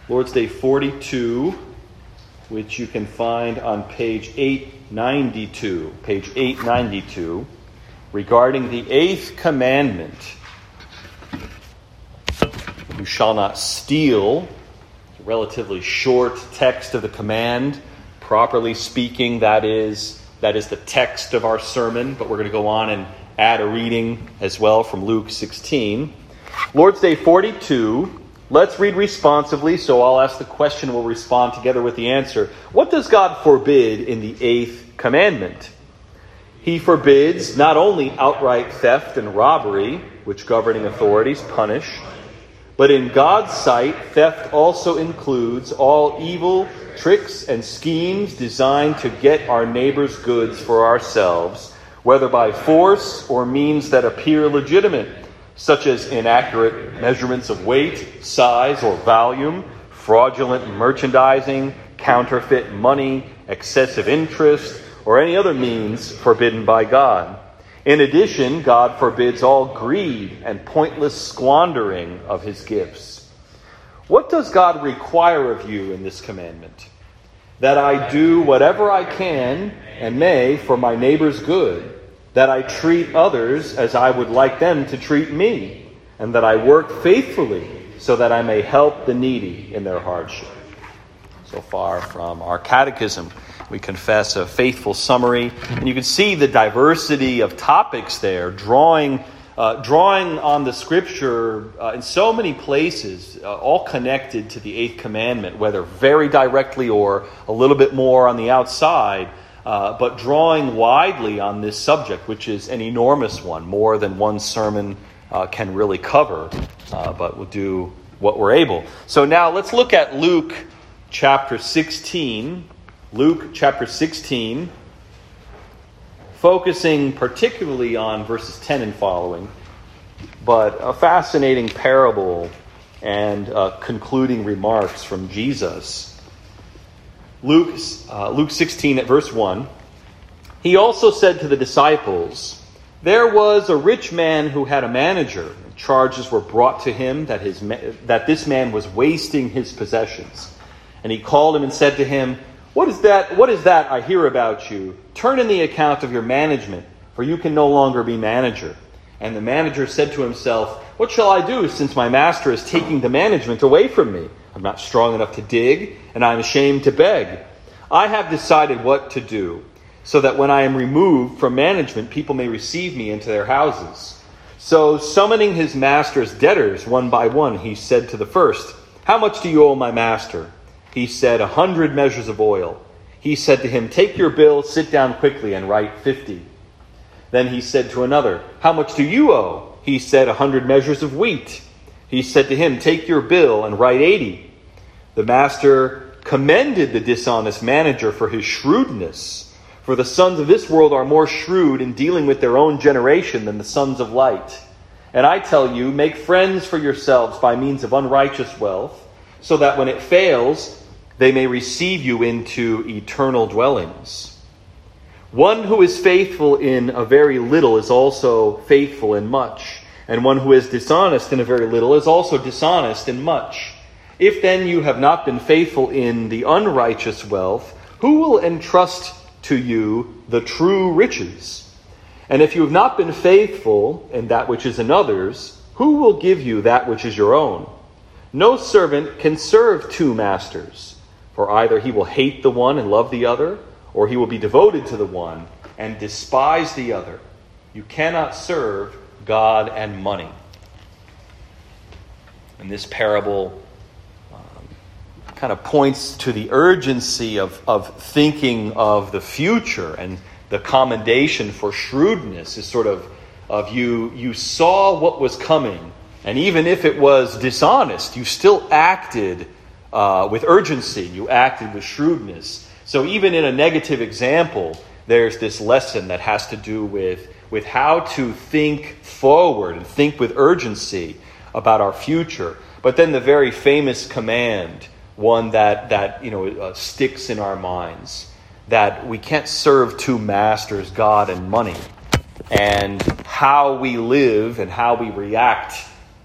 Lord's Day 42, which you can find on page 892. Page 892, regarding the 8th commandment. You shall not steal. It's a relatively short text of the command. Properly speaking, that is the text of our sermon, but we're going to go on and add a reading as well from Luke 16. Lord's Day 42, let's read responsively, so I'll ask the question, we'll respond together with the answer. What does God forbid in the 8th commandment? He forbids not only outright theft and robbery, which governing authorities punish, but in God's sight, theft also includes all evil tricks and schemes designed to get our neighbor's goods for ourselves, whether by force or means that appear legitimate, such as inaccurate measurements of weight, size, or volume, fraudulent merchandising, counterfeit money, excessive interest, or any other means forbidden by God. In addition, God forbids all greed and pointless squandering of his gifts. What does God require of you in this commandment? That I do whatever I can and may for my neighbor's good, that I treat others as I would like them to treat me, and that I work faithfully so that I may help the needy in their hardship. So far from our catechism, we confess a faithful summary, and you can see the diversity of topics there, drawing on the Scripture in so many places, all connected to the 8th commandment, whether very directly or a little bit more on the outside, but drawing widely on this subject, which is an enormous one, more than one sermon can really cover, but we'll do what we're able. So now let's look at Luke chapter 16. Luke chapter 16, focusing particularly on verses 10 and following, but a fascinating parable and concluding remarks from Jesus. Luke 16 at verse 1, he also said to the disciples, "There was a rich man who had a manager. Charges were brought to him that this man was wasting his possessions. And he called him and said to him, 'What is that I hear about you? Turn in the account of your management, for you can no longer be manager.' And the manager said to himself, 'What shall I do, since my master is taking the management away from me? I'm not strong enough to dig, and I'm ashamed to beg. I have decided what to do, so that when I am removed from management, people may receive me into their houses.' So summoning his master's debtors one by one, he said to the first, 'How much do you owe my master?' He said, 100 measures of oil. He said to him, 'Take your bill, sit down quickly, and write 50. Then he said to another, 'How much do you owe?' He said, 100 measures of wheat. He said to him, 'Take your bill, and write 80. The master commended the dishonest manager for his shrewdness. For the sons of this world are more shrewd in dealing with their own generation than the sons of light. And I tell you, make friends for yourselves by means of unrighteous wealth, so that when it fails, they may receive you into eternal dwellings. One who is faithful in a very little is also faithful in much, and one who is dishonest in a very little is also dishonest in much. If then you have not been faithful in the unrighteous wealth, who will entrust to you the true riches? And if you have not been faithful in that which is another's, who will give you that which is your own? No servant can serve two masters, for either he will hate the one and love the other, or he will be devoted to the one and despise the other. You cannot serve God and money." And this parable kind of points to the urgency of thinking of the future, and the commendation for shrewdness is sort of you saw what was coming, and even if it was dishonest, you still acted with urgency. You acted with shrewdness. So even in a negative example, there's this lesson that has to do with how to think forward and think with urgency about our future. But then the very famous command, one that sticks in our minds, that we can't serve two masters, God and money. And how we live and how we react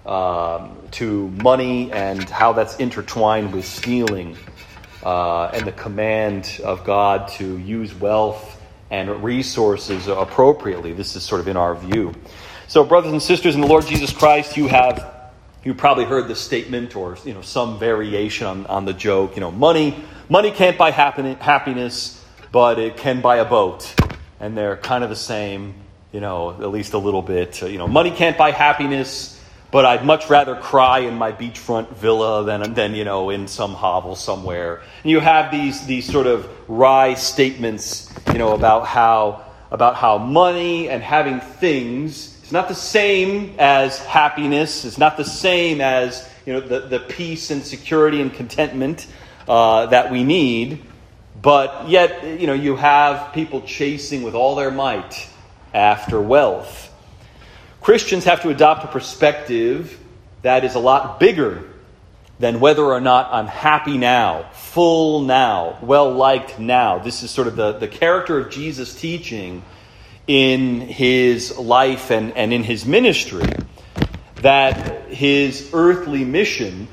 to money and how that's intertwined with stealing, and the command of God to use wealth and resources appropriately. This is sort of in our view. So, brothers and sisters in the Lord Jesus Christ, you probably heard this statement or some variation on the joke. Money can't buy happiness, but it can buy a boat, and they're kind of the same. At least a little bit. Money can't buy happiness, but I'd much rather cry in my beachfront villa than in some hovel somewhere. And you have these sort of wry statements, about how money and having things is not the same as happiness. It's not the same as the peace and security and contentment that we need. But yet, you have people chasing with all their might after wealth. Christians have to adopt a perspective that is a lot bigger than whether or not I'm happy now, full now, well-liked now. This is sort of the character of Jesus' teaching in his life and in his ministry, that his earthly mission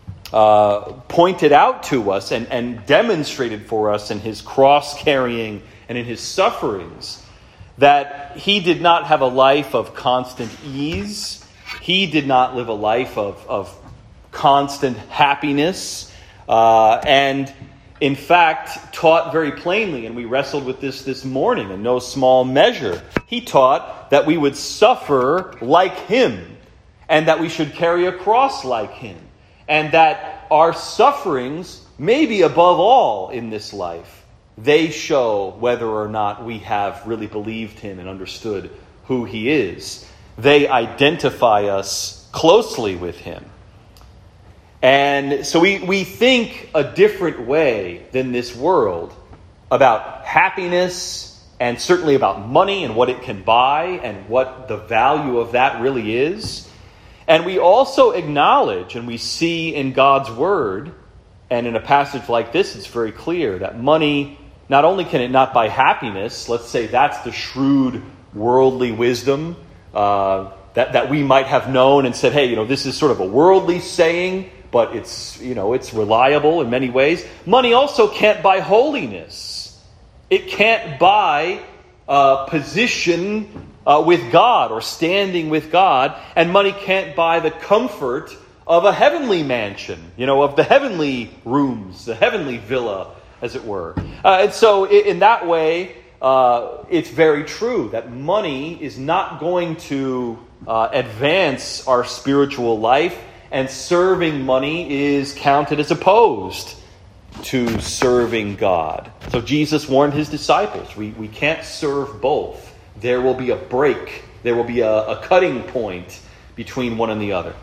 pointed out to us and demonstrated for us in his cross-carrying and in his sufferings, that he did not have a life of constant ease. He did not live a life of constant happiness. And in fact, taught very plainly, and we wrestled with this morning in no small measure. He taught that we would suffer like him, and that we should carry a cross like him, and that our sufferings, maybe above all in this life, they show whether or not we have really believed him and understood who he is. They identify us closely with him. And so we think a different way than this world about happiness, and certainly about money and what it can buy and what the value of that really is. And we also acknowledge, and we see in God's word, and in a passage like this, it's very clear that money, not only can it not buy happiness, let's say that's the shrewd worldly wisdom that we might have known and said, hey, this is sort of a worldly saying, but it's reliable in many ways. Money also can't buy holiness. It can't buy position with God or standing with God, and money can't buy the comfort of a heavenly mansion, of the heavenly rooms, the heavenly villa, as it were. And so in that way, it's very true that money is not going to advance our spiritual life, and serving money is counted as opposed to serving God. So Jesus warned his disciples, we can't serve both. There will be a break. There will be a cutting point between one and the other.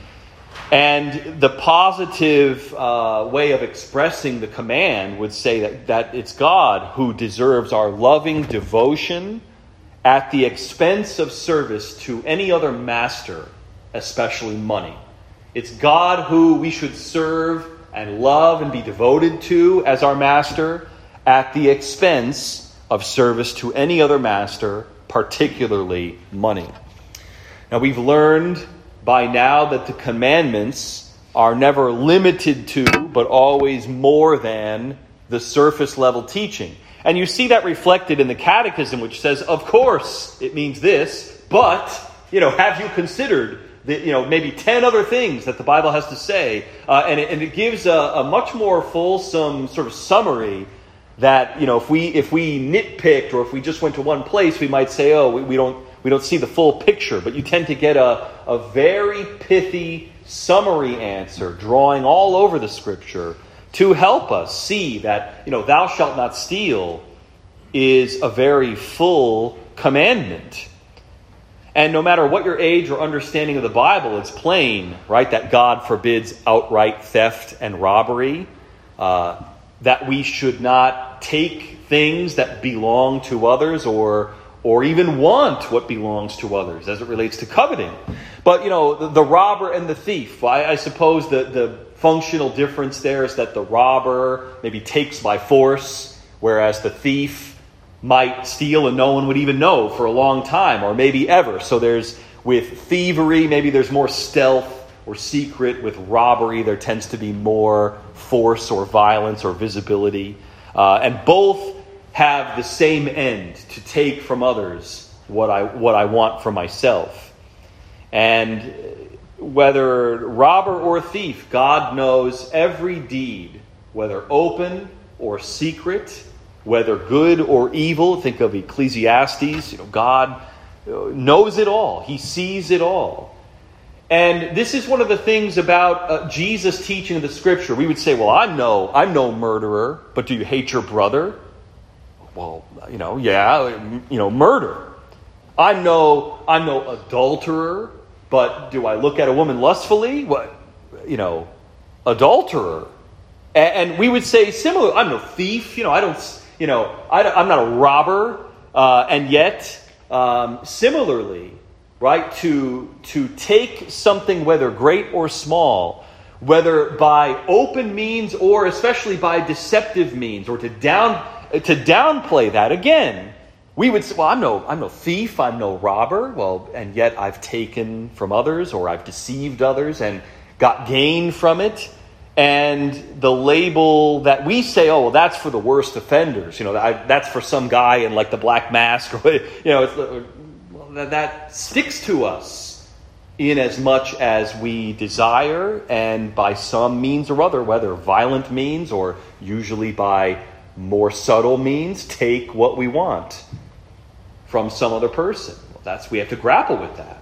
And the positive way of expressing the command would say that it's God who deserves our loving devotion at the expense of service to any other master, especially money. It's God who we should serve and love and be devoted to as our master at the expense of service to any other master, particularly money. Now, we've learned by now that the commandments are never limited to, but always more than, the surface level teaching. And you see that reflected in the Catechism, which says, of course, it means this, but, have you considered maybe 10 other things that the Bible has to say? And it gives a much more fulsome sort of summary that, if we nitpicked, or if we just went to one place, we might say, we don't see the full picture. But you tend to get a very pithy summary answer, drawing all over the Scripture to help us see that, thou shalt not steal is a very full commandment. And no matter what your age or understanding of the Bible, it's plain, right, that God forbids outright theft and robbery, that we should not take things that belong to others or even want what belongs to others as it relates to coveting. But, the robber and the thief, I suppose the functional difference there is that the robber maybe takes by force, whereas the thief might steal and no one would even know for a long time, or maybe ever. So with thievery, maybe there's more stealth or secret. With robbery, there tends to be more force or violence or visibility. And both have the same end, to take from others what I want for myself. And whether robber or thief, God knows every deed, whether open or secret, whether good or evil. Think of Ecclesiastes. God knows it all. He sees it all. And this is one of the things about Jesus' teaching of the Scripture. We would say, well, I'm no murderer, but do you hate your brother? Well, murder. I'm no adulterer, but do I look at a woman lustfully? What, adulterer. And we would say similar. I'm no thief. I'm not a robber. And yet, similarly, right, to take something, whether great or small, whether by open means or especially by deceptive means, or to downplay that, again, we would say, well, I'm no thief, I'm no robber. Well, and yet I've taken from others, or I've deceived others and got gain from it. And the label that we say, oh, well, that's for the worst offenders. That's for some guy in like the black mask, or that sticks to us in as much as we desire, and by some means or other, whether violent means or usually by more subtle means, take what we want from some other person. We have to grapple with that.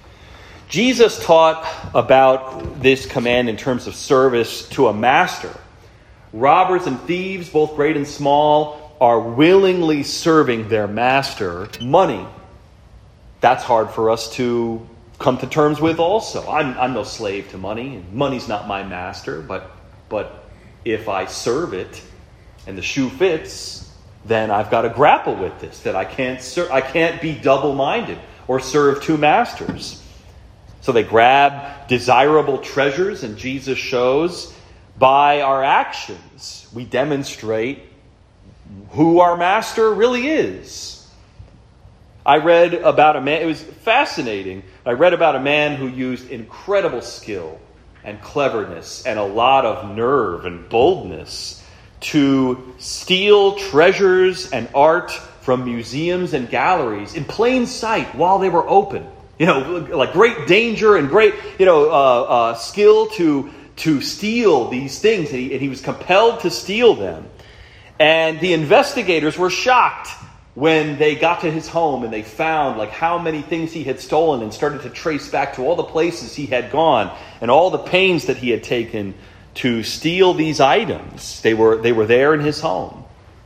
Jesus taught about this command in terms of service to a master. Robbers and thieves, both great and small, are willingly serving their master money. That's hard for us to come to terms with also. I'm no slave to money, and money's not my master, but if I serve it and the shoe fits, then I've got to grapple with this, that I can't be double-minded or serve two masters. So they grab desirable treasures, and Jesus shows by our actions we demonstrate who our master really is. I read about a man, it was fascinating. I read about a man who used incredible skill and cleverness and a lot of nerve and boldness to steal treasures and art from museums and galleries in plain sight while they were open. Like great danger and great, skill to steal these things. And he was compelled to steal them. And the investigators were shocked when they got to his home and they found like how many things he had stolen, and started to trace back to all the places he had gone and all the pains that he had taken to steal these items. They were there in his home.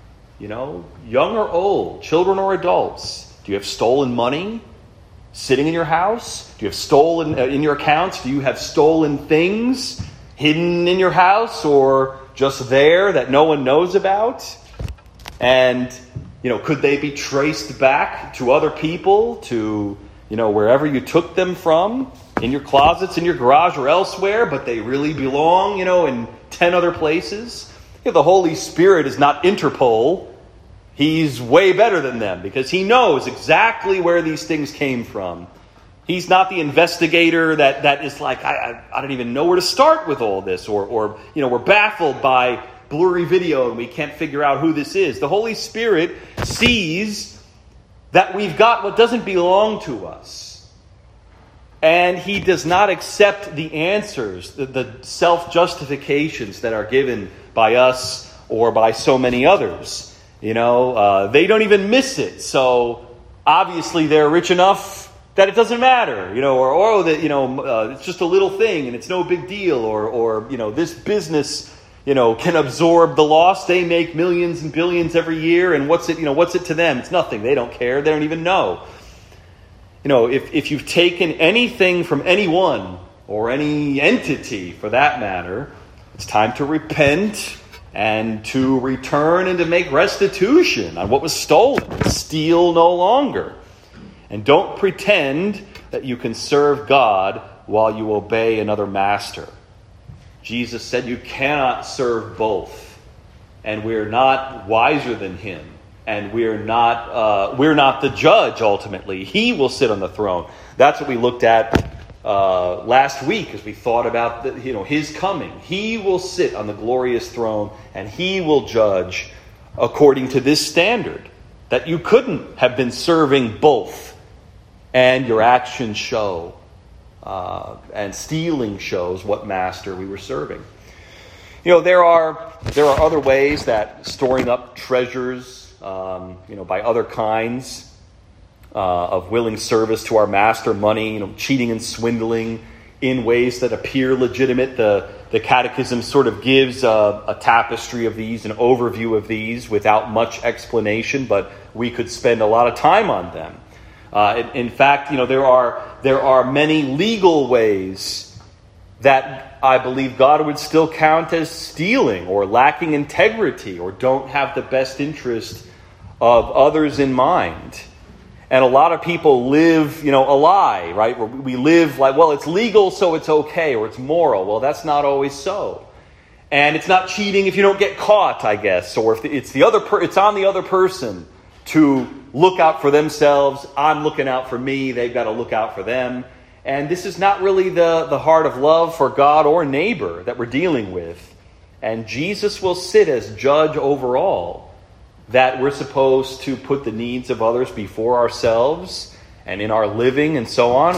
Young or old, children or adults. Do you have stolen money sitting in your house? Do you have stolen in your accounts? Do you have stolen things hidden in your house or just there that no one knows about? And, could they be traced back to other people, to, wherever you took them from, in your closets, in your garage, or elsewhere, but they really belong, in 10 other places? The Holy Spirit is not Interpol. He's way better than them because he knows exactly where these things came from. He's not the investigator that is like, I don't even know where to start with all this, or we're baffled by blurry video and we can't figure out who this is. The Holy Spirit sees that we've got what doesn't belong to us. And he does not accept the answers, the self-justifications that are given by us or by so many others. They don't even miss it. So obviously they're rich enough that it doesn't matter, or that, it's just a little thing and it's no big deal, or this business, can absorb the loss. They make millions and billions every year, and what's it to them? It's nothing. They don't care. They don't even know. If you've taken anything from anyone or any entity for that matter, it's time to repent and to return and to make restitution on what was stolen. Steal no longer. And don't pretend that you can serve God while you obey another master. Jesus said you cannot serve both. And we're not wiser than him and we're not the judge ultimately. He will sit on the throne. That's what we looked at last week as we thought about his coming. He will sit on the glorious throne, and he will judge according to this standard, that you couldn't have been serving both, and your actions show, and stealing shows what master we were serving. There are other ways that storing up treasures, by other kinds of willing service to our master, money, cheating and swindling in ways that appear legitimate. The Catechism sort of gives a tapestry of these, an overview of these, without much explanation, but we could spend a lot of time on them. In fact, there are many legal ways that I believe God would still count as stealing or lacking integrity or don't have the best interest of others in mind. And a lot of people live, a lie, right? We live like, well, it's legal, so it's okay, or it's moral. Well, that's not always so. And it's not cheating if you don't get caught, I guess, or if it's it's on the other person to look out for themselves. I'm looking out for me. They've got to look out for them. And this is not really the heart of love for God or neighbor that we're dealing with. And Jesus will sit as judge over all. That we're supposed to put the needs of others before ourselves, and in our living and so on.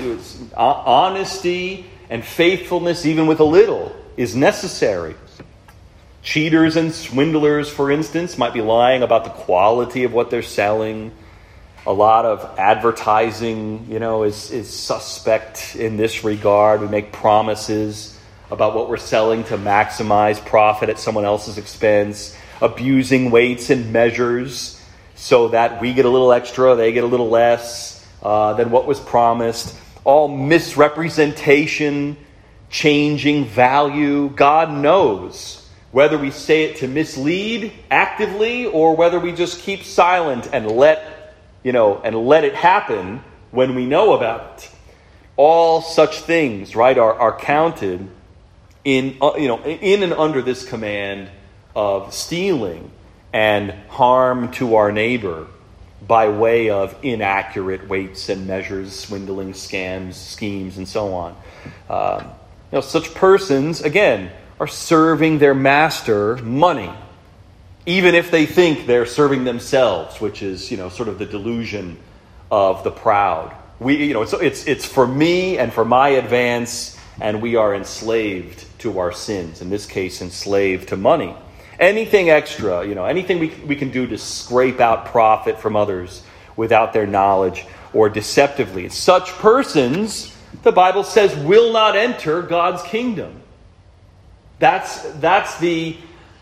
Honesty and faithfulness, even with a little, is necessary. Cheaters and swindlers, for instance, might be lying about the quality of what they're selling. A lot of advertising, is suspect in this regard. We make promises about what we're selling to maximize profit at someone else's expense. Abusing weights and measures so that we get a little extra, they get a little less than what was promised. All misrepresentation, changing value. God knows whether we say it to mislead actively or whether we just keep silent and let it happen when we know about it. All such things, right, are counted in and under this command of stealing and harm to our neighbor by way of inaccurate weights and measures, swindling, scams, schemes, and so on. Such persons, again, are serving their master money, even if they think they're serving themselves, which is, sort of the delusion of the proud. It's for me and for my advance, and we are enslaved to our sins. In this case, enslaved to money. Anything extra, anything we can do to scrape out profit from others without their knowledge or deceptively. Such persons, the Bible says, will not enter God's kingdom. That's the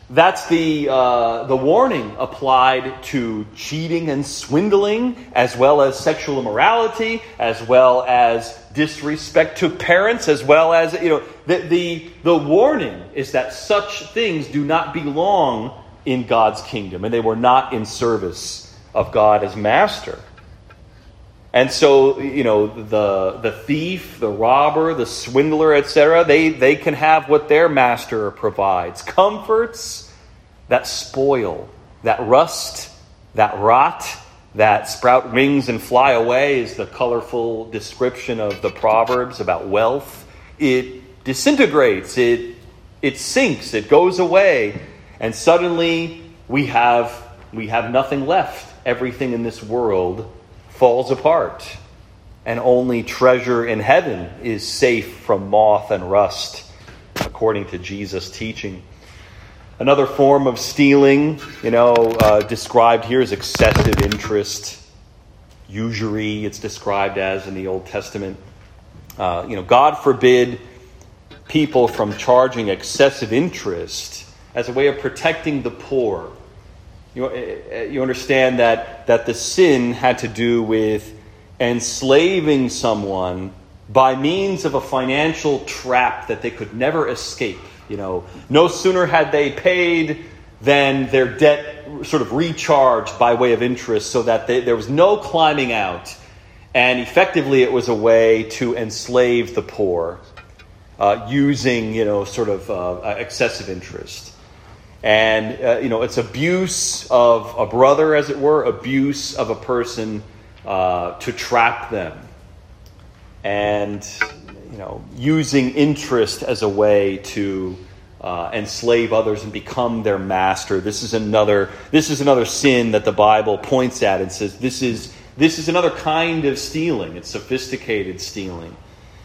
warning applied to cheating and swindling, as well as sexual immorality, as well as disrespect to parents, as well as the warning is that such things do not belong in God's kingdom, and they were not in service of God as master. And so, the thief, the robber, the swindler, etc., they can have what their master provides. Comforts that spoil, that rust, that rot, that sprout wings and fly away is the colorful description of the Proverbs about wealth. It disintegrates, it sinks, it goes away, and suddenly we have nothing left. Everything in this world falls apart, and only treasure in heaven is safe from moth and rust, according to Jesus' teaching. Another form of stealing, described here as excessive interest. Usury, it's described as in the Old Testament. God forbid people from charging excessive interest as a way of protecting the poor. You understand that the sin had to do with enslaving someone by means of a financial trap that they could never escape. No sooner had they paid than their debt sort of recharged by way of interest, so that there was no climbing out. And effectively it was a way to enslave the poor using, excessive interest. And, it's abuse of a brother, as it were, abuse of a person to trap them. And, using interest as a way to enslave others and become their master. This is another sin that the Bible points at and says this is another kind of stealing. It's sophisticated stealing.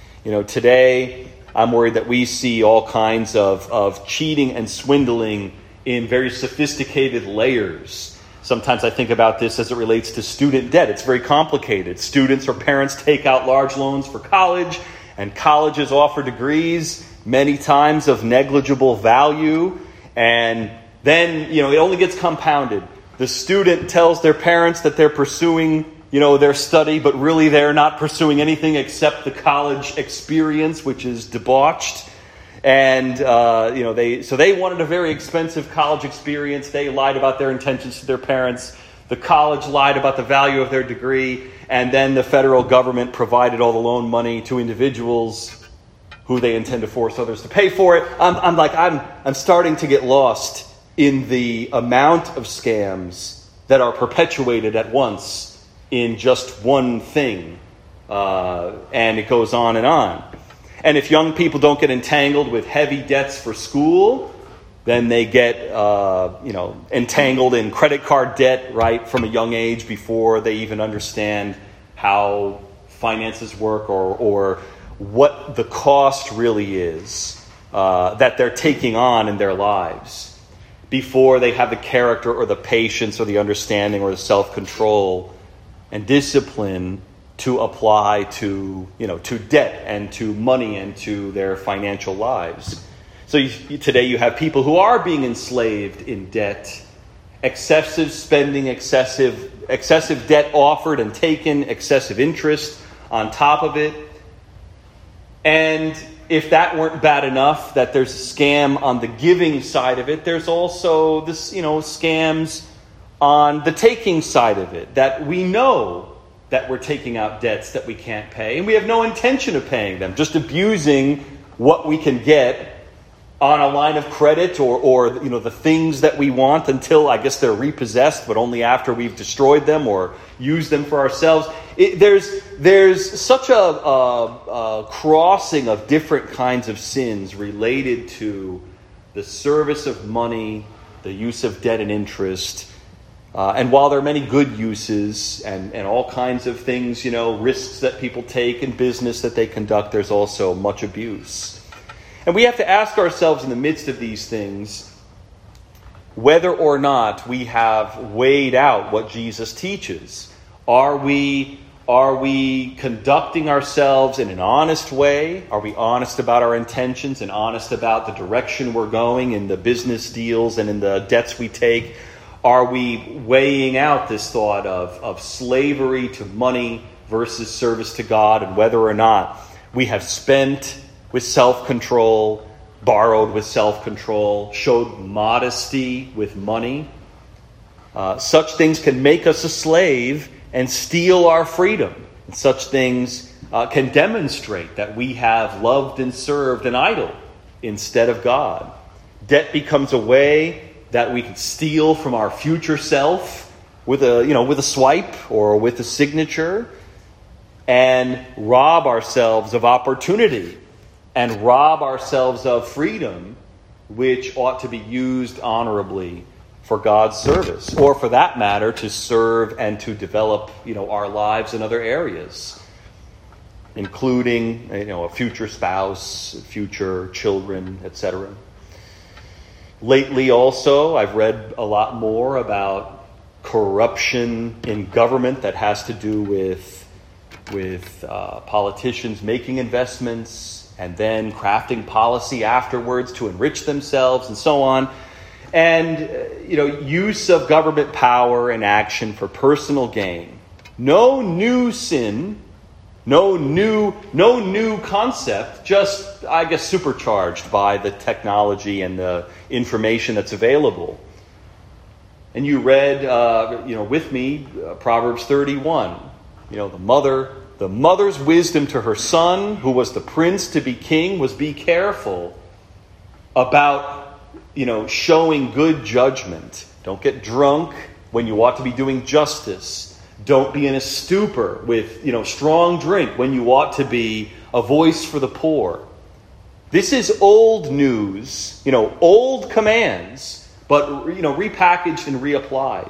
Today I'm worried that we see all kinds of cheating and swindling in very sophisticated layers. Sometimes I think about this as it relates to student debt. It's very complicated. Students or parents take out large loans for college, and colleges offer degrees many times of negligible value, and then, it only gets compounded. The student tells their parents that they're pursuing, their study, but really they're not pursuing anything except the college experience, which is debauched. And, they wanted a very expensive college experience. They lied about their intentions to their parents. The college lied about the value of their degree. And then the federal government provided all the loan money to individuals who they intend to force others to pay for it. I'm starting to get lost in the amount of scams that are perpetuated at once in just one thing. And it goes on and on. And if young people don't get entangled with heavy debts for school, then they get, entangled in credit card debt right from a young age before they even understand how finances work or what the cost really is that they're taking on in their lives before they have the character or the patience or the understanding or the self-control and discipline to apply to debt and to money and to their financial lives. So today you have people who are being enslaved in debt, excessive spending, excessive debt offered and taken, excessive interest on top of it. And if that weren't bad enough, that there's a scam on the giving side of it, there's also this, scams on the taking side of it, that we know that we're taking out debts that we can't pay, and we have no intention of paying them, just abusing what we can get on a line of credit or the things that we want until I guess they're repossessed, but only after we've destroyed them or used them for ourselves. There's such a crossing of different kinds of sins related to the service of money, the use of debt and interest. And while there are many good uses and all kinds of things, risks that people take in business that they conduct, there's also much abuse. And we have to ask ourselves in the midst of these things whether or not we have weighed out what Jesus teaches. Are we conducting ourselves in an honest way? Are we honest about our intentions and honest about the direction we're going in the business deals and in the debts we take? Are we weighing out this thought of slavery to money versus service to God, and whether or not we have spent with self-control, borrowed with self-control, showed modesty with money? Such things can make us a slave and steal our freedom. And such things can demonstrate that we have loved and served an idol instead of God. Debt becomes a way that we can steal from our future self with a swipe or with a signature, and rob ourselves of opportunity and rob ourselves of freedom, which ought to be used honorably for God's service, or for that matter, to serve and to develop, our lives in other areas, including, a future spouse, future children, etc. Lately also, I've read a lot more about corruption in government that has to do with politicians making investments and then crafting policy afterwards to enrich themselves and so on. And, use of government power and action for personal gain. No new sin, no new concept, just, I guess, supercharged by the technology and the information that's available. And you read, with me, Proverbs 31. The mother's wisdom to her son, who was the prince to be king, was be careful about showing good judgment. Don't get drunk when you ought to be doing justice. Don't be in a stupor with, strong drink when you ought to be a voice for the poor. This is old news, old commands, but, repackaged and reapplied.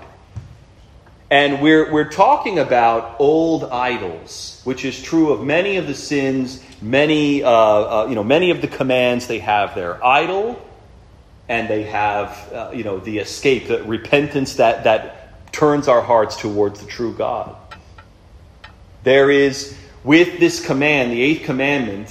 And we're talking about old idols, which is true of many of the sins, many of the commands they have there. Idol, and they have, the escape, the repentance that turns our hearts towards the true God. There is, with this command, the eighth commandment,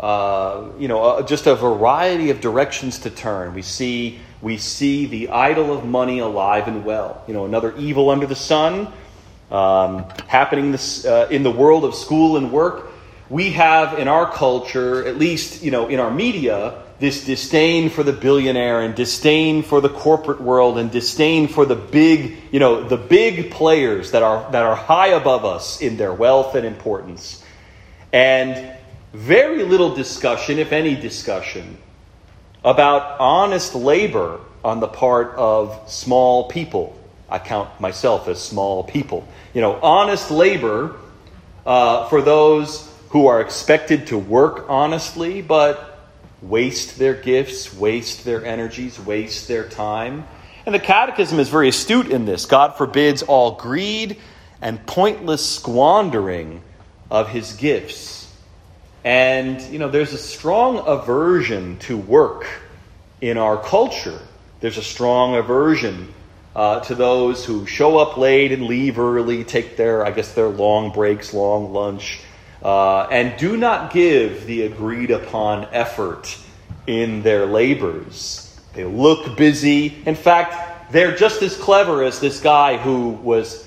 just a variety of directions to turn. We see the idol of money alive and well. Another evil under the sun happening in the world of school and work. We have in our culture, at least in our media, this disdain for the billionaire and disdain for the corporate world and disdain for the big players that are high above us in their wealth and importance. And very little discussion, if any discussion, about honest labor on the part of small people. I count myself as small people. Honest labor for those who are expected to work honestly, but waste their gifts, waste their energies, waste their time. And the Catechism is very astute in this. God forbids all greed and pointless squandering of his gifts. And, there's a strong aversion to work in our culture. There's a strong aversion to those who show up late and leave early, take their long breaks, long lunch, and do not give the agreed upon effort in their labors. They look busy. In fact, they're just as clever as this guy who was,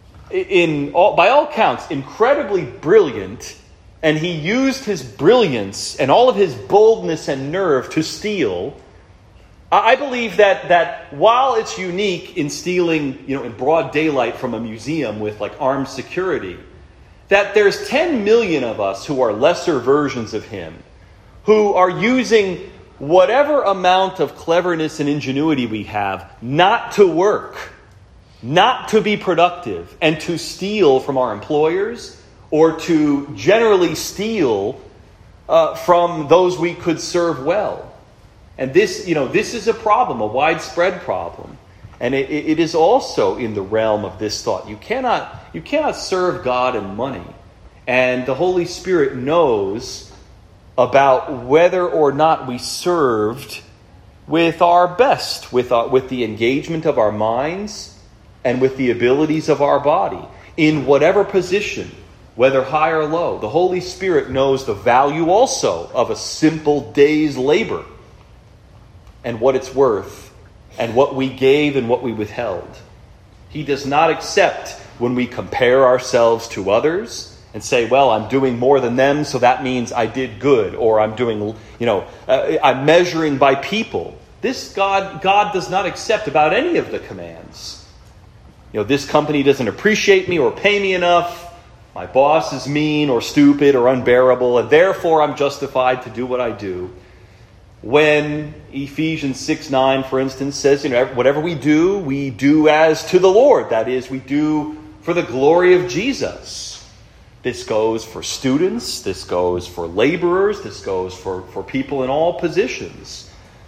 by all counts, incredibly brilliant. And he used his brilliance and all of his boldness and nerve to steal. I believe that while it's unique in stealing, in broad daylight from a museum with armed security, that there's 10 million of us who are lesser versions of him, who are using whatever amount of cleverness and ingenuity we have not to work, not to be productive, and to steal from our employers, or to generally steal from those we could serve well. And this is a problem, a widespread problem. And it is also in the realm of this thought. You cannot serve God and money. And the Holy Spirit knows about whether or not we served with our best, with the engagement of our minds and with the abilities of our body, in whatever position, whether high or low. The Holy Spirit knows the value also of a simple day's labor and what it's worth and what we gave and what we withheld. He does not accept when we compare ourselves to others and say, well, I'm doing more than them, so that means I did good, or I'm doing, I'm measuring by people. This God does not accept about any of the commands. This company doesn't appreciate me or pay me enough. My boss is mean or stupid or unbearable, and therefore I'm justified to do what I do. When Ephesians 6:9, for instance, says, whatever we do as to the Lord. That is, we do for the glory of Jesus. This goes for students, this goes for laborers, this goes for people in all positions.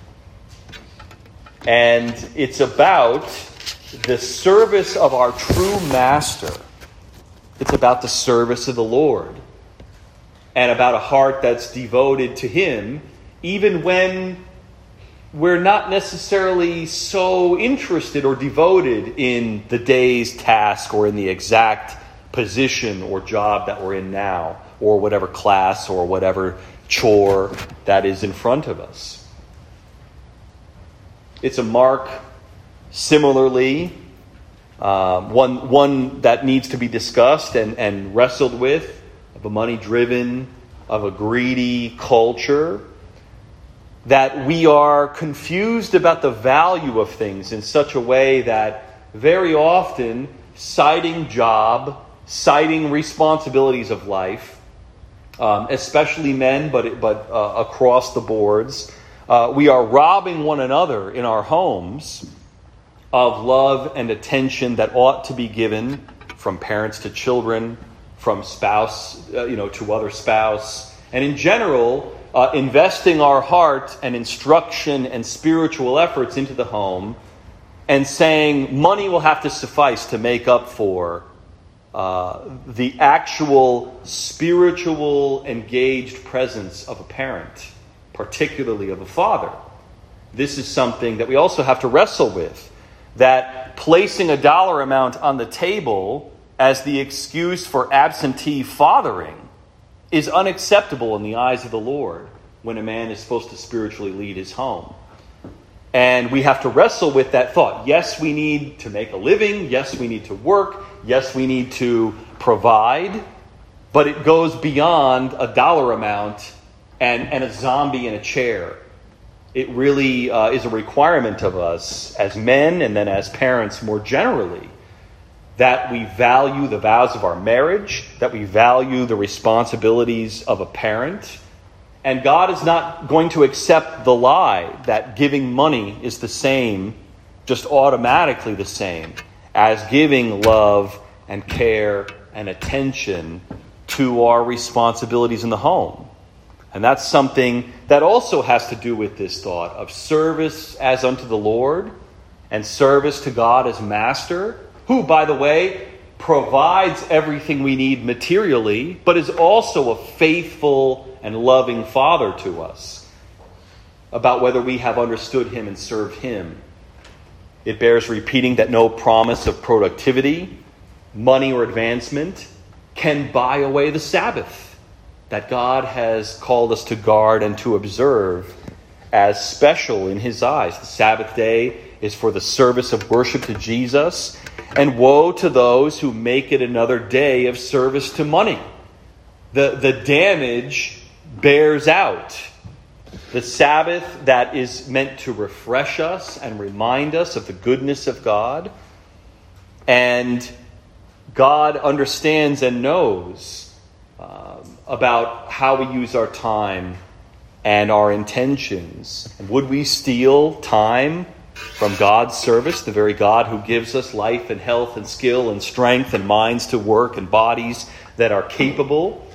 And it's about the service of our true master. It's about the service of the Lord and about a heart that's devoted to him, even when we're not necessarily so interested or devoted in the day's task or in the exact position or job that we're in now, or whatever class or whatever chore that is in front of us. It's a mark, similarly, one that needs to be discussed and wrestled with, of a money-driven, of a greedy culture, that we are confused about the value of things in such a way that very often citing job, citing responsibilities of life, especially men, but across the boards, we are robbing one another in our homes of love and attention that ought to be given from parents to children, from spouse, to other spouse, and in general, investing our heart and instruction and spiritual efforts into the home, and saying money will have to suffice to make up for the actual spiritual engaged presence of a parent, particularly of a father. This is something that we also have to wrestle with, that placing a dollar amount on the table as the excuse for absentee fathering is unacceptable in the eyes of the Lord when a man is supposed to spiritually lead his home. And we have to wrestle with that thought. Yes, we need to make a living. Yes, we need to work. Yes, we need to provide. But it goes beyond a dollar amount and a zombie in a chair. It really is a requirement of us as men and then as parents more generally, that we value the vows of our marriage, that we value the responsibilities of a parent. And God is not going to accept the lie that giving money is the same, just automatically the same, as giving love and care and attention to our responsibilities in the home. And that's something that also has to do with this thought of service as unto the Lord and service to God as master, who, by the way, provides everything we need materially, but is also a faithful and loving Father to us, about whether we have understood Him and served Him. It bears repeating that no promise of productivity, money, or advancement can buy away the Sabbath that God has called us to guard and to observe as special in His eyes. The Sabbath day is for the service of worship to Jesus, and woe to those who make it another day of service to money. The damage bears out. The Sabbath that is meant to refresh us and remind us of the goodness of God, and God understands and knows about how we use our time and our intentions. And would we steal time from God's service, the very God who gives us life and health and skill and strength and minds to work and bodies that are capable?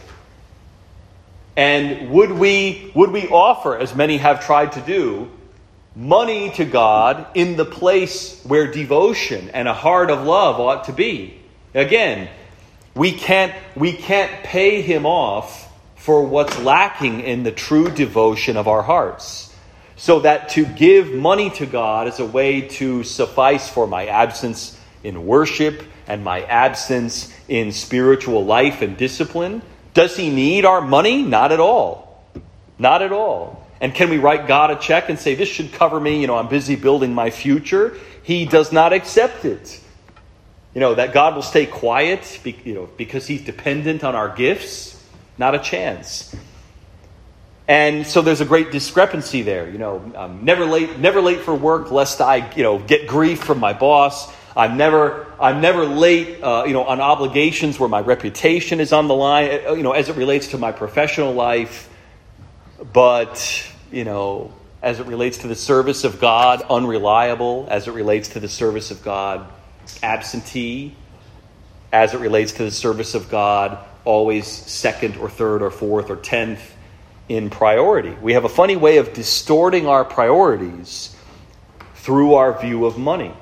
And would we offer, as many have tried to do, money to God in the place where devotion and a heart of love ought to be? Again, we can't pay Him off for what's lacking in the true devotion of our hearts. So that to give money to God is a way to suffice for my absence in worship and my absence in spiritual life and discipline. Does He need our money? Not at all. Not at all. And can we write God a check and say, this should cover me, I'm busy building my future? He does not accept it. That God will stay quiet, because He's dependent on our gifts. Not a chance. And so there's a great discrepancy there. I'm never late for work, lest I, get grief from my boss. I'm never late, on obligations where my reputation is on the line, as it relates to my professional life. But, as it relates to the service of God, unreliable. As it relates to the service of God, absentee. As it relates to the service of God, always second or third or fourth or 10th in priority. We have a funny way of distorting our priorities through our view of money.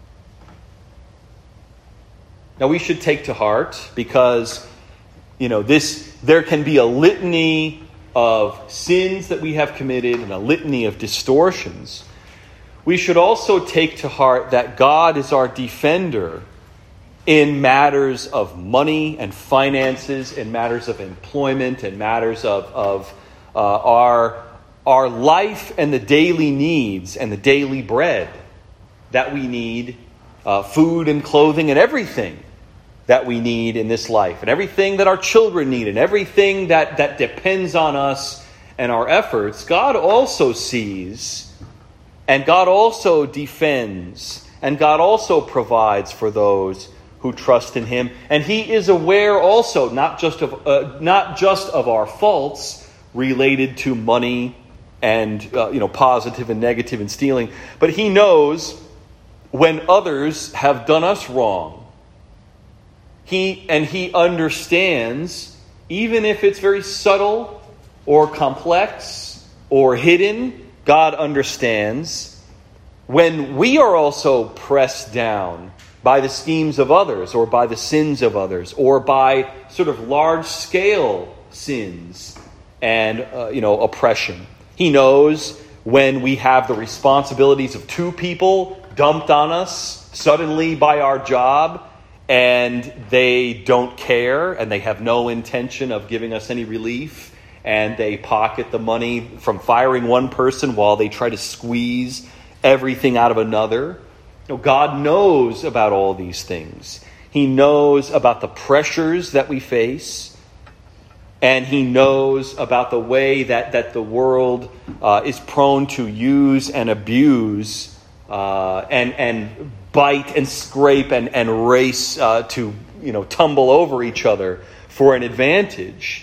Now we should take to heart, because there can be a litany of sins that we have committed and a litany of distortions. We should also take to heart that God is our defender in matters of money and finances, in matters of employment, in matters of our life and the daily needs and the daily bread that we need, food and clothing and everything that we need in this life, and everything that our children need, and everything that depends on us and our efforts. God also sees, and God also defends, and God also provides for those who trust in Him. And He is aware also not just of our faults related to money and positive and negative in stealing. But he knows when others have done us wrong. He understands, even if it's very subtle or complex or hidden, God understands when we are also pressed down by the schemes of others or by the sins of others or by sort of large-scale sins and oppression. He knows when we have the responsibilities of two people dumped on us suddenly by our job, and they don't care and they have no intention of giving us any relief, and they pocket the money from firing one person while they try to squeeze everything out of another. God knows about all these things. He knows about the pressures that we face, and he knows about the way that the world is prone to use and abuse and bite and scrape and race to tumble over each other for an advantage.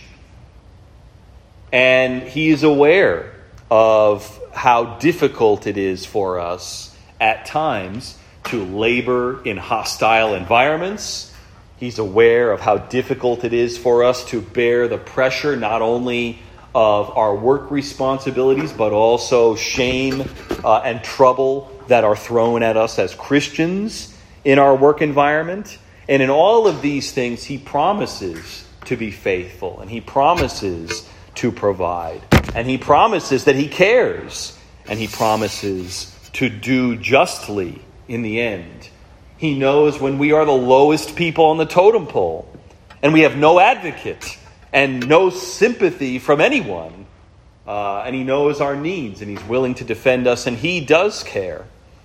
And he is aware of how difficult it is for us at times to labor in hostile environments. He's aware of how difficult it is for us to bear the pressure not only of our work responsibilities, but also shame and trouble that are thrown at us as Christians in our work environment. And in all of these things, he promises to be faithful, and he promises to provide, and he promises that he cares, and he promises to do justly in the end. He knows when we are the lowest people on the totem pole, and we have no advocate and no sympathy from anyone, and he knows our needs, and he's willing to defend us, and he does care.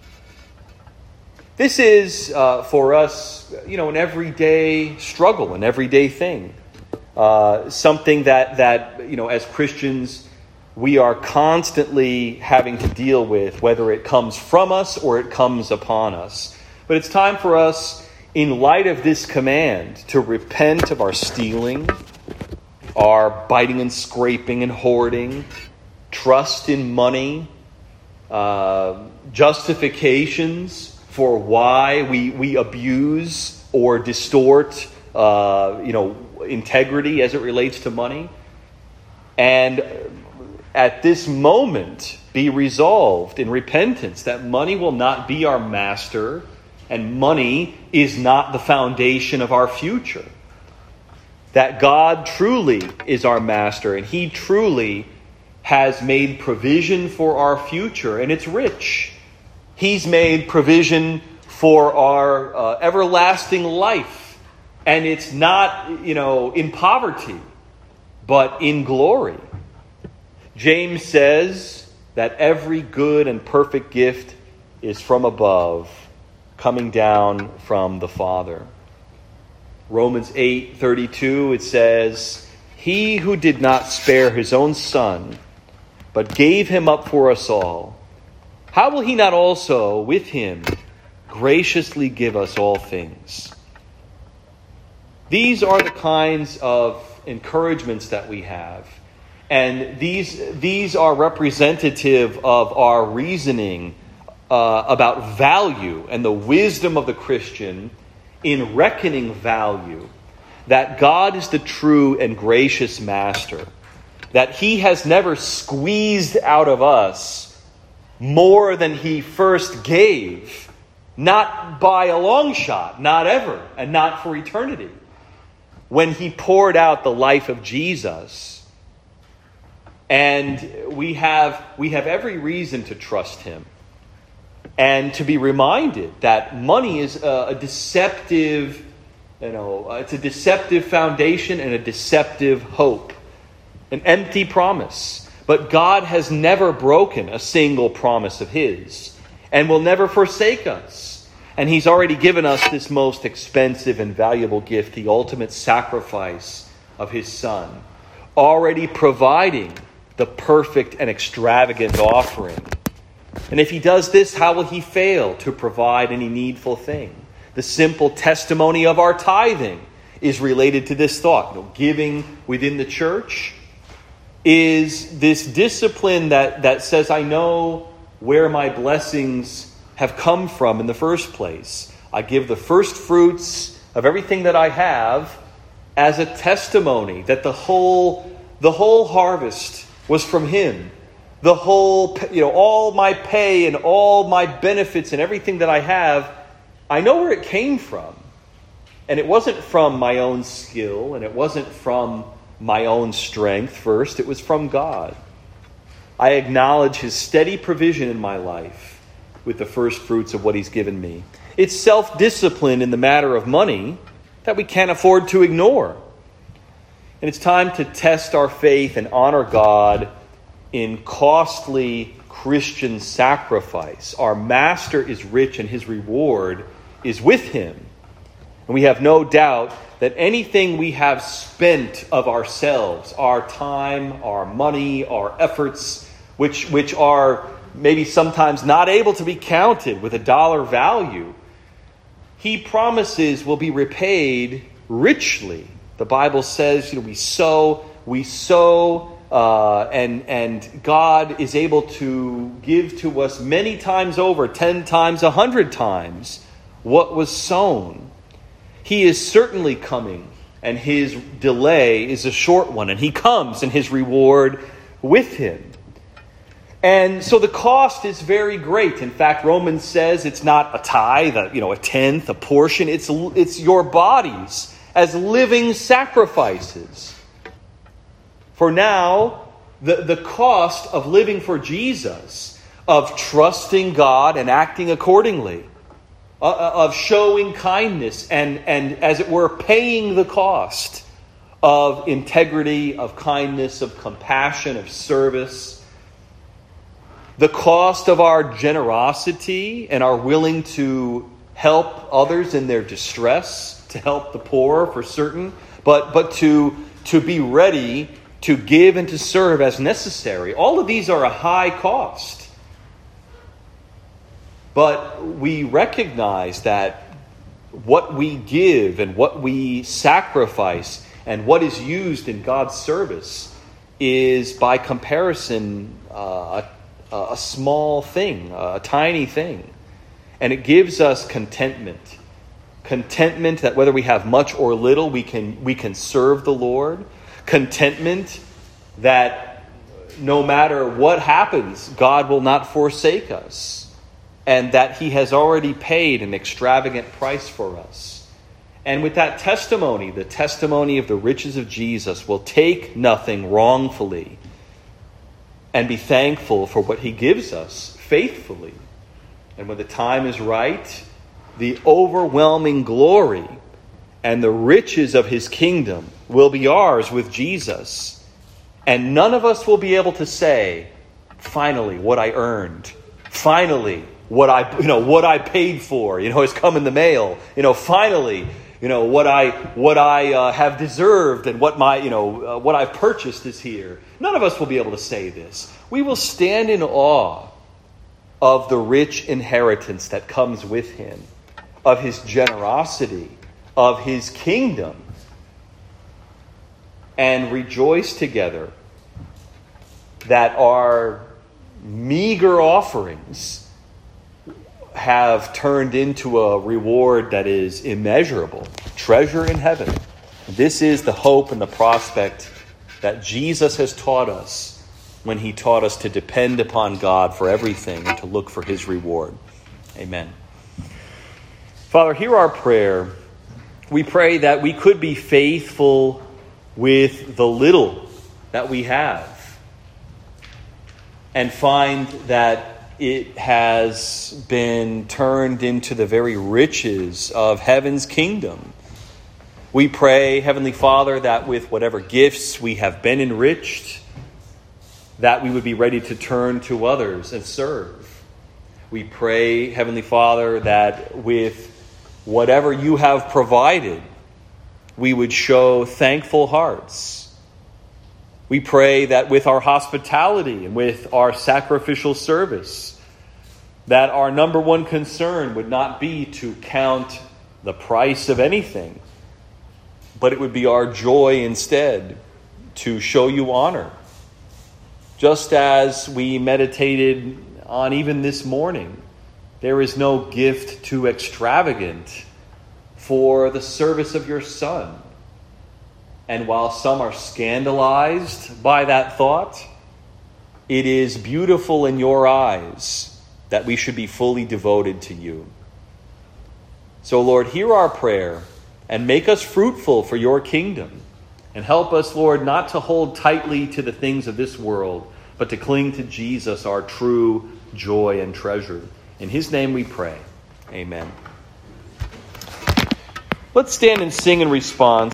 This is, for us, an everyday struggle, an everyday thing. Something that as Christians, we are constantly having to deal with, whether it comes from us or it comes upon us. But it's time for us, in light of this command, to repent of our stealing, our biting and scraping and hoarding, trust in money, justifications for why we abuse or distort, integrity as it relates to money. And at this moment, be resolved in repentance that money will not be our master, and money is not the foundation of our future. That God truly is our master, and he truly has made provision for our future, and it's rich. He's made provision for our everlasting life, and it's not, in poverty, but in glory. James says that every good and perfect gift is from above, coming down from the Father. Romans 8:32, it says, "He who did not spare his own son, but gave him up for us all, how will he not also with him graciously give us all things?" These are the kinds of encouragements that we have. And these are representative of our reasoning about value and the wisdom of the Christian in reckoning value. That God is the true and gracious master. That he has never squeezed out of us more than he first gave. Not by a long shot, not ever, and not for eternity. When he poured out the life of Jesus. And we have every reason to trust him. And to be reminded that money is a deceptive, it's a deceptive foundation and a deceptive hope. An empty promise. But God has never broken a single promise of his, and will never forsake us. And he's already given us this most expensive and valuable gift, the ultimate sacrifice of his Son, already providing the perfect and extravagant offering. And if he does this, how will he fail to provide any needful thing? The simple testimony of our tithing is related to this thought. Giving within the church is this discipline that says, I know where my blessings have come from in the first place. I give the first fruits of everything that I have as a testimony that the whole harvest was from Him. The whole, all my pay and all my benefits and everything that I have, I know where it came from. And it wasn't from my own skill, and it wasn't from my own strength first. It was from God. I acknowledge His steady provision in my life with the first fruits of what He's given me. It's self-discipline in the matter of money that we can't afford to ignore. And it's time to test our faith and honor God in costly Christian sacrifice. Our Master is rich and His reward is with Him. And we have no doubt that anything we have spent of ourselves, our time, our money, our efforts, which are maybe sometimes not able to be counted with a dollar value, He promises will be repaid richly. The Bible says, we sow, and God is able to give to us many times over, 10 times, 100 times what was sown. He is certainly coming, and His delay is a short one, and He comes and His reward with Him. And so the cost is very great. In fact, Romans says it's not a tithe, a tenth, a portion. It's your bodies as living sacrifices. For now, the cost of living for Jesus, of trusting God and acting accordingly, of showing kindness and, as it were, paying the cost of integrity, of kindness, of compassion, of service, the cost of our generosity and our willing to help others in their distress, to help the poor for certain, but to be ready to give and to serve as necessary. All of these are a high cost. But we recognize that what we give and what we sacrifice and what is used in God's service is, by comparison, a small thing, a tiny thing. And it gives us contentment. Contentment that whether we have much or little, we can serve the Lord. Contentment that no matter what happens, God will not forsake us. And that He has already paid an extravagant price for us. And with that testimony, the testimony of the riches of Jesus, will take nothing wrongfully and be thankful for what He gives us faithfully. And when the time is right, the overwhelming glory and the riches of His kingdom will be ours with Jesus. And none of us will be able to say, finally, what I earned. Finally, what I paid for, has come in the mail. Finally, what I have deserved and what I've purchased is here. None of us will be able to say this. We will stand in awe of the rich inheritance that comes with Him, of His generosity, of His kingdom, and rejoice together that our meager offerings have turned into a reward that is immeasurable, treasure in heaven. This is the hope and the prospect that Jesus has taught us when He taught us to depend upon God for everything and to look for His reward. Amen. Father, hear our prayer. We pray that we could be faithful with the little that we have and find that it has been turned into the very riches of heaven's kingdom. We pray, Heavenly Father, that with whatever gifts we have been enriched, that we would be ready to turn to others and serve. We pray, Heavenly Father, that with whatever You have provided, we would show thankful hearts. We pray that with our hospitality and with our sacrificial service, that our number one concern would not be to count the price of anything, but it would be our joy instead to show You honor Just as we meditated on even this morning, there is no gift too extravagant for the service of your Son. And while some are scandalized by that thought, it is beautiful in your eyes that we should be fully devoted to you. So, Lord, hear our prayer and make us fruitful for your kingdom. And help us, Lord, not to hold tightly to the things of this world, but to cling to Jesus, our true joy and treasure. In his name we pray. Amen. Let's stand and sing in response.